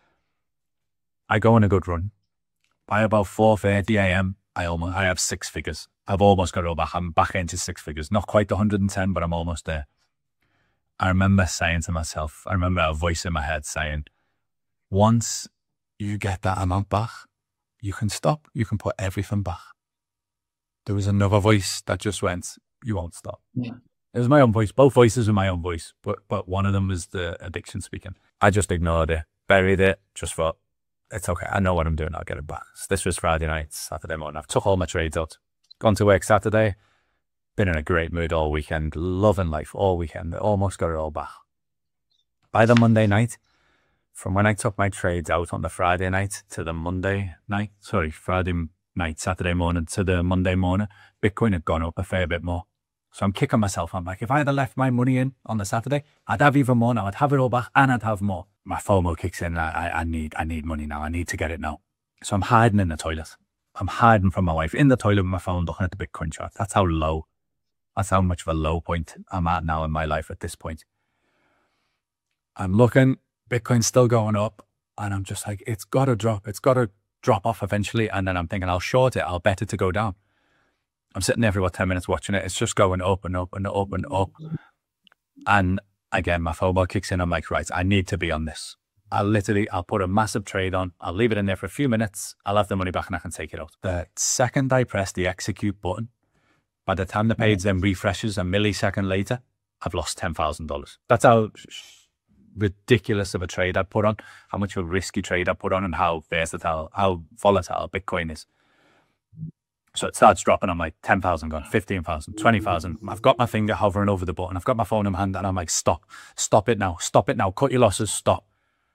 [SPEAKER 1] I go on a good run. By about 4:30 a.m., I have six figures. I've almost got it all back. I'm back into six figures. Not quite the 110, but I'm almost there. I remember saying to myself, I remember a voice in my head saying, once you get that amount back, you can stop. You can put everything back. There was another voice that just went, you won't stop. Yeah. It was my own voice. Both voices were my own voice, but one of them was the addiction speaking. I just ignored it, buried it, just thought, it's okay. I know what I'm doing. I'll get it back. So this was Friday night, Saturday morning. I've took all my trades out. Gone to work Saturday. Been in a great mood all weekend. Loving life all weekend. Almost got it all back. By the Monday night, from when I took my trades out on the Friday night to the Friday night, Saturday morning to the Monday morning, Bitcoin had gone up a fair bit more. So I'm kicking myself. I'm like, if I had left my money in on the Saturday, I'd have even more now. I'd have it all back and I'd have more. My FOMO kicks in. I need money now. I need to get it now. So I'm hiding in the toilet. I'm hiding from my wife in the toilet with my phone looking at the Bitcoin chart. That's how much of a low point I'm at now in my life at this point. I'm looking, Bitcoin's still going up, and I'm just like, it's got to drop. It's got to drop off eventually. And then I'm thinking, I'll short it. I'll bet it to go down. I'm sitting there for about 10 minutes watching it. It's just going up and up and up and up. And again, my FOMO kicks in. I'm like, right, I need to be on this. I'll put a massive trade on. I'll leave it in there for a few minutes. I'll have the money back and I can take it out. The second I press the execute button, by the time the page then refreshes a millisecond later, I've lost $10,000. That's how ridiculous of a trade I put on, how much of a risky trade I put on, and how volatile Bitcoin is. So it starts dropping. I'm like, 10,000 gone, 15,000, 20,000. I've got my finger hovering over the button. I've got my phone in my hand and I'm like, stop it now, cut your losses, stop.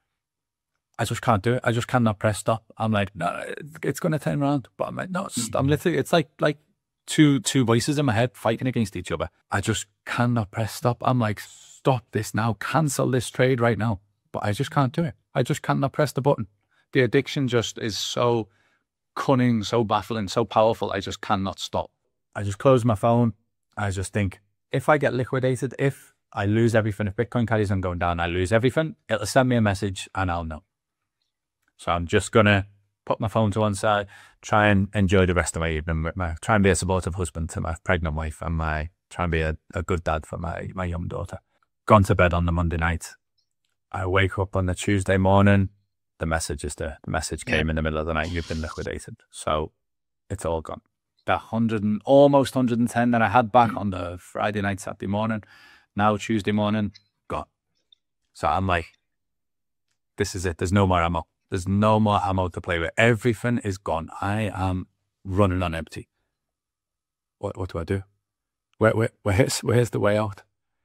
[SPEAKER 1] I just can't do it. I just cannot press stop. I'm like, no, it's going to turn around. But I'm like, no, I'm literally, it's like two voices in my head fighting against each other. I just cannot press stop. I'm like, stop this now, cancel this trade right now. But I just can't do it. I just cannot press the button. The addiction just is so cunning, so baffling, so powerful. I just cannot stop. I just close my phone. I just think, if I get liquidated, if I lose everything, if Bitcoin carries on going down, I lose everything, it'll send me a message and I'll know. So I'm just going to put my phone to one side, try and enjoy the rest of my evening, try and be a supportive husband to my pregnant wife, and try and be a good dad for my young daughter. Gone to bed on the Monday night. I wake up on the Tuesday morning. The message is there. The message came in the middle of the night. You've been liquidated. So it's all gone. The almost 110 that I had back on the Friday night, Saturday morning, now Tuesday morning, gone. So I'm like, this is it. There's no more ammo. There's no more ammo to play with. Everything is gone. I am running on empty. What do I do? Where's the way out?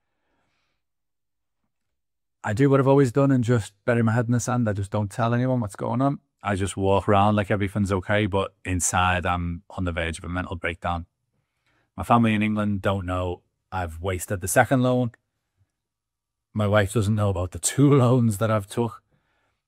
[SPEAKER 1] I do what I've always done and just bury my head in the sand. I just don't tell anyone what's going on. I just walk around like everything's okay, but inside I'm on the verge of a mental breakdown. My family in England don't know I've wasted the second loan. My wife doesn't know about the 2 loans that I've took.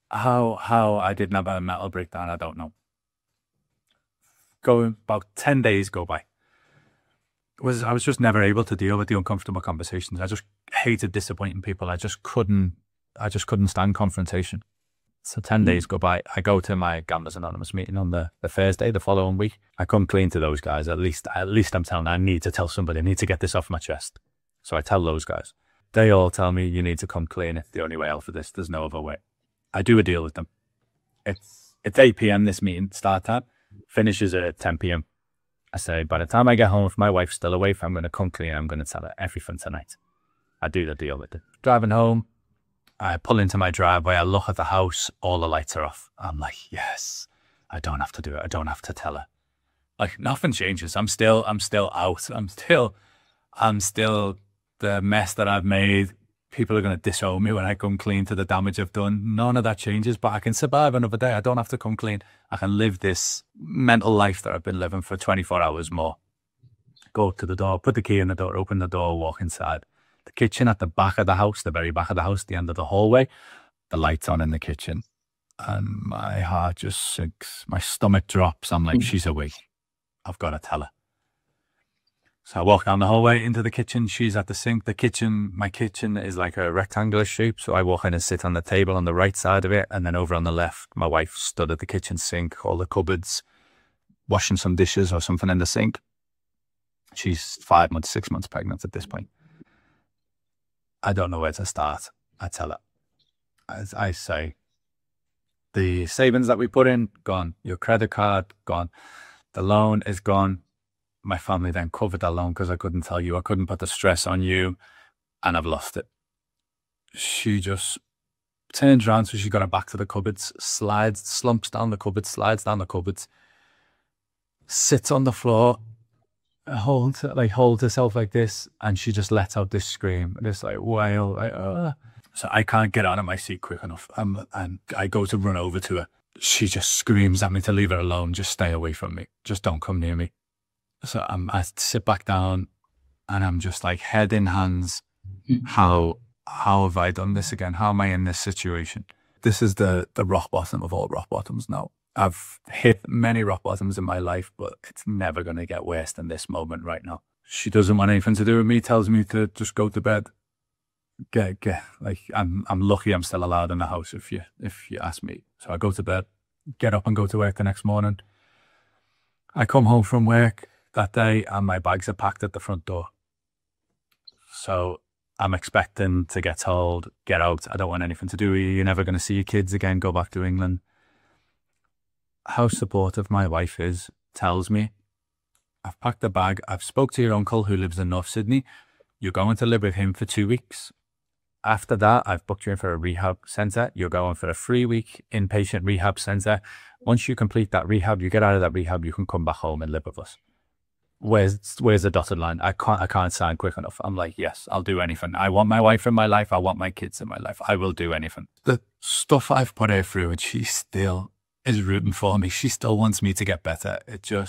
[SPEAKER 1] How I didn't have a mental breakdown, I don't know. Going about 10 days go by. I was just never able to deal with the uncomfortable conversations. I just hated disappointing people. I just couldn't stand confrontation. So 10 days go by. I go to my Gamblers Anonymous meeting on the Thursday, the following week. I come clean to those guys. At least I'm telling them, I need to tell somebody. I need to get this off my chest. So I tell those guys. They all tell me, you need to come clean. It's the only way out for this. There's no other way. I do a deal with them. It's 8 p.m. this meeting, start time. Finishes at 10 p.m. I say, by the time I get home, if my wife's still awake, I'm going to come clean. I'm going to tell her everything tonight. I do the deal with it. Driving home, I pull into my driveway. I look at the house. All the lights are off. I'm like, yes, I don't have to do it. I don't have to tell her. Like, nothing changes. I'm still out. I'm still the mess that I've made. People are going to disown me when I come clean to the damage I've done. None of that changes, but I can survive another day. I don't have to come clean. I can live this mental life that I've been living for 24 hours more. Go to the door, put the key in the door, open the door, walk inside. The kitchen at the back of the house, the very back of the house, the end of the hallway, the lights on in the kitchen. And my heart just sinks. My stomach drops. I'm like, she's awake. I've got to tell her. So I walk down the hallway into the kitchen. She's at the sink. My kitchen is like a rectangular shape. So I walk in and sit on the table on the right side of it. And then over on the left, my wife stood at the kitchen sink, all the cupboards, washing some dishes or something in the sink. She's 6 months pregnant at this point. I don't know where to start. I tell her. As I say, the savings that we put in, gone. Your credit card, gone. The loan is gone. My family then covered that loan because I couldn't tell you. I couldn't put the stress on you, and I've lost it. She just turns around, so she got her back to the cupboards, slumps down the cupboards, slides down the cupboards, sits on the floor, holds herself like this, and she just lets out this scream, this like wail, like, So I can't get out of my seat quick enough, and I go to run over to her. She just screams at me to leave her alone, just stay away from me, just don't come near me. So I sit back down, and I'm just like head in hands. How have I done this again? How am I in this situation? This is the rock bottom of all rock bottoms now. I've hit many rock bottoms in my life, but it's never going to get worse than this moment right now. She doesn't want anything to do with me, tells me to just go to bed. Like I'm lucky I'm still allowed in the house if you ask me. So I go to bed, get up and go to work the next morning. I come home from work that day and my bags are packed at the front door. So I'm expecting to get told, get out, I don't want anything to do with you, you're never going to see your kids again, go back to England. How supportive my wife is, tells me, I've packed a bag, I've spoke to your uncle who lives in North Sydney, you're going to live with him for 2 weeks. After that, I've booked you in for a rehab centre, you're going for a 3-week inpatient rehab centre. Once you complete that rehab, you get out of that rehab, you can come back home and live with us. Where's the dotted line? I can't sign quick enough. I'm like, yes, I'll do anything. I want my wife in my life. I want my kids in my life. I will do anything. The stuff I've put her through, and she still is rooting for me. She still wants me to get better.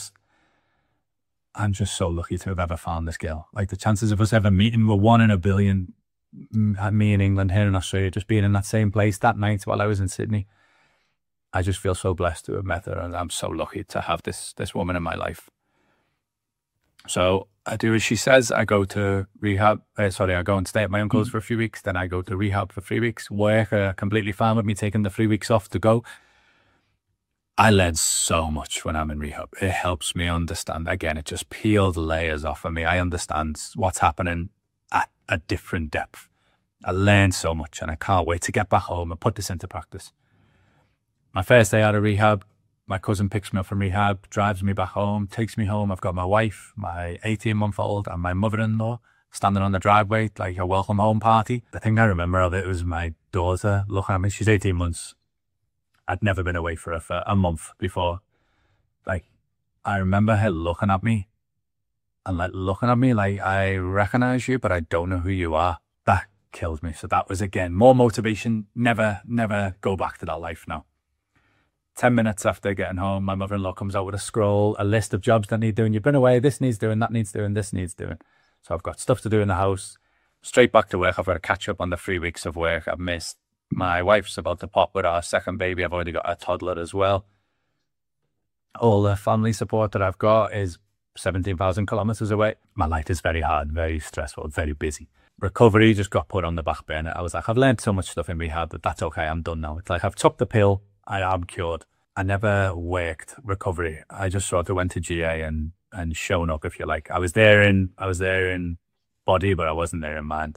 [SPEAKER 1] I'm just so lucky to have ever found this girl. Like the chances of us ever meeting were 1 in a billion. Me in England, here in Australia, just being in that same place that night while I was in Sydney. I just feel so blessed to have met her, and I'm so lucky to have this woman in my life. So I do as she says. I go to rehab. I go and stay at my uncle's for a few weeks. Then I go to rehab for 3 weeks. Work completely fine with me taking the 3 weeks off to go. I learn so much when I'm in rehab. It helps me understand. Again, it just peeled layers off of me. I understand what's happening at a different depth. I learned so much, and I can't wait to get back home and put this into practice. My first day out of rehab, my cousin picks me up from rehab, drives me back home, takes me home. I've got my wife, my 18-month-old, and my mother-in-law standing on the driveway like a welcome home party. The thing I remember of it was my daughter looking at me. She's 18 months. I'd never been away for her for a month before. Like, I remember her looking at me and looking at me like, I recognize you, but I don't know who you are. That killed me. So that was, again, more motivation. Never go back to that life now. 10 minutes after getting home, my mother-in-law comes out with a list of jobs that need doing. You've been away, this needs doing, that needs doing, this needs doing. So I've got stuff to do in the house, straight back to work. I've got to catch up on the 3 weeks of work I've missed. My wife's about to pop with our second baby. I've already got a toddler as well. All the family support that I've got is 17,000 kilometers away. My life is very hard, very stressful, very busy. Recovery just got put on the back burner. I was like, I've learned so much stuff in rehab that that's okay. I'm done now. It's like I've took the pill. I am cured. I never worked recovery. I just sort of went to GA and shown up, if you like. I was there in body, but I wasn't there in mind.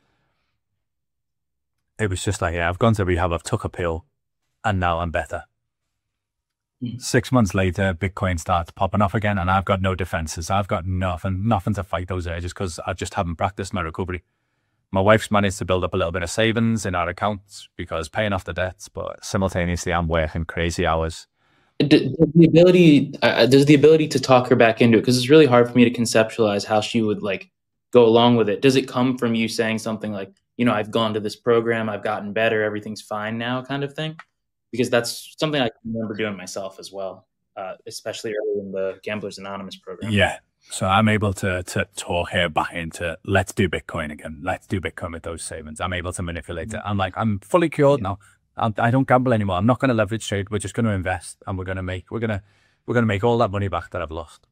[SPEAKER 1] It was just like, yeah, I've gone to rehab, I've took a pill, and now I'm better. 6 months later, Bitcoin starts popping off again, and I've got no defenses. I've got nothing to fight those urges because I just haven't practiced my recovery. My wife's managed to build up a little bit of savings in our accounts because paying off the debts, but simultaneously I'm working crazy hours.
[SPEAKER 2] Does the ability to talk her back into it, because it's really hard for me to conceptualize how she would like go along with it. Does it come from you saying something like, I've gone to this program, I've gotten better, everything's fine now, kind of thing? Because that's something I can remember doing myself as well, especially early in the Gamblers Anonymous program.
[SPEAKER 1] Yeah. So I'm able to talk her back into, let's do Bitcoin again. Let's do Bitcoin with those savings. I'm able to manipulate it. I'm like, I'm fully cured now. I don't gamble anymore. I'm not going to leverage trade. We're just going to invest, and we're going to make all that money back that I've lost.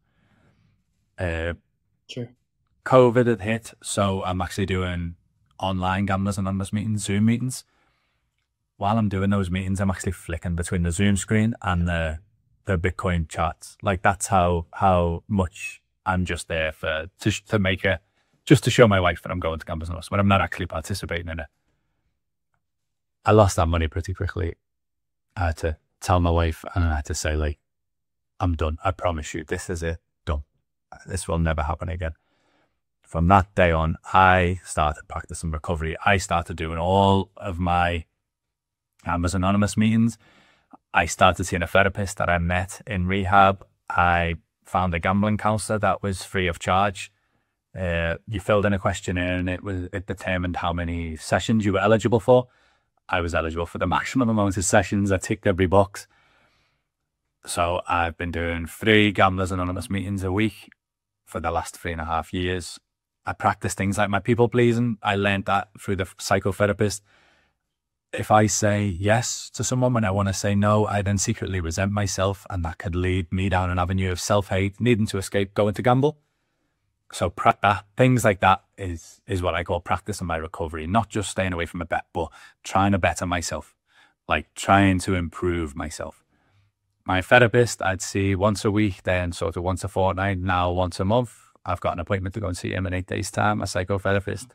[SPEAKER 2] Sure.
[SPEAKER 1] COVID had hit, so I'm actually doing online Gamblers Anonymous meetings, Zoom meetings. While I'm doing those meetings, I'm actually flicking between the Zoom screen and the Bitcoin charts. Like that's how much I'm just there to show my wife that I'm going to Gamblers Anonymous when I'm not actually participating in it. I lost that money pretty quickly. I had to tell my wife, and I had to say, like, I'm done. I promise you, this is it. Done. This will never happen again. From that day on, I started practicing recovery. I started doing all of my Gamblers Anonymous meetings. I started seeing a therapist that I met in rehab. I found a gambling counselor that was free of charge. You filled in a questionnaire, and it determined how many sessions you were eligible for. I was eligible for the maximum amount of sessions. I ticked every box. So I've been doing 3 Gamblers Anonymous meetings a week for the last 3.5 years. I practice things like my people pleasing. I learned that through the psychotherapist. If I say yes to someone when I want to say no, I then secretly resent myself, and that could lead me down an avenue of self-hate, needing to escape going to gamble. So things like that is what I call practicing my recovery, not just staying away from a bet, but trying to better myself, like trying to improve myself. My therapist, I'd see once a week, then sort of once a fortnight, now once a month. I've got an appointment to go and see him in 8 days' time, a psychotherapist.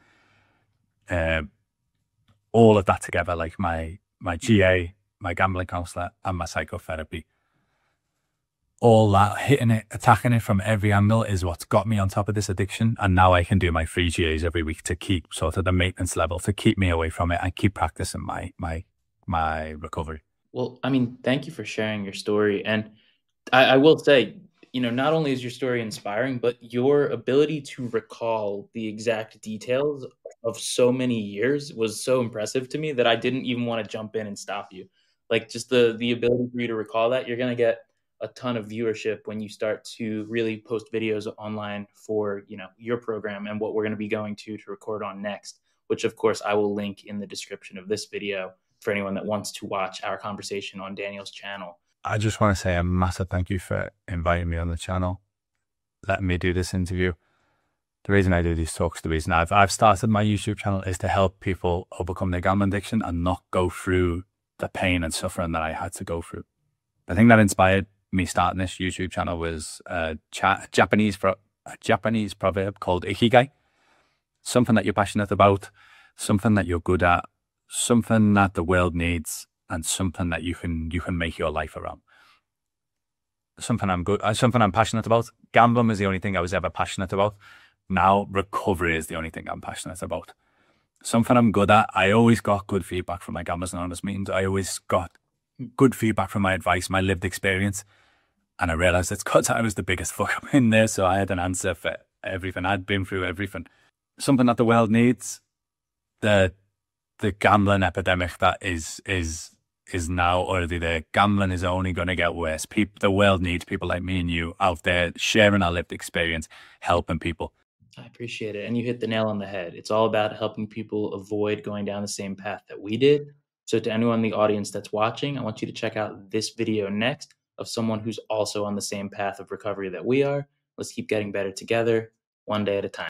[SPEAKER 1] All of that together, like my GA, my gambling counselor, and my psychotherapy. All that, hitting it, attacking it from every angle is what's got me on top of this addiction. And now I can do my 3 GAs every week to keep sort of the maintenance level, to keep me away from it and keep practicing my recovery.
[SPEAKER 2] Well, I mean, thank you for sharing your story. And I will say, not only is your story inspiring, but your ability to recall the exact details of so many years was so impressive to me that I didn't even want to jump in and stop you. Like just the ability for you to recall that, you're going to get a ton of viewership when you start to really post videos online for, your program and what we're going to be going to record on next, which of course I will link in the description of this video for anyone that wants to watch our conversation on Daniel's channel.
[SPEAKER 1] I just want to say a massive thank you for inviting me on the channel, letting me do this interview. The reason I do these talks, the reason I've started my YouTube channel is to help people overcome their gambling addiction and not go through the pain and suffering that I had to go through. The thing that inspired me starting this YouTube channel was a Japanese proverb called Ikigai. Something that you're passionate about, something that you're good at, something that the world needs, and something that you can make your life around. Something I'm passionate about. Gambling was the only thing I was ever passionate about. Now recovery is the only thing I'm passionate about. Something I'm good at. I always got good feedback from my Gamblers Anonymous meetings. I always got good feedback from my advice, my lived experience. And I realized it's because I was the biggest fuck up in there. So I had an answer for everything. I'd been through everything. Something that the world needs. The gambling epidemic that is now already there. Gambling is only going to get worse. The world needs people like me and you out there sharing our lived experience, helping people.
[SPEAKER 2] I appreciate it. And you hit the nail on the head. It's all about helping people avoid going down the same path that we did So to anyone in the audience that's watching, I want you to check out this video next of someone who's also on the same path of recovery that we are. Let's keep getting better together, one day at a time.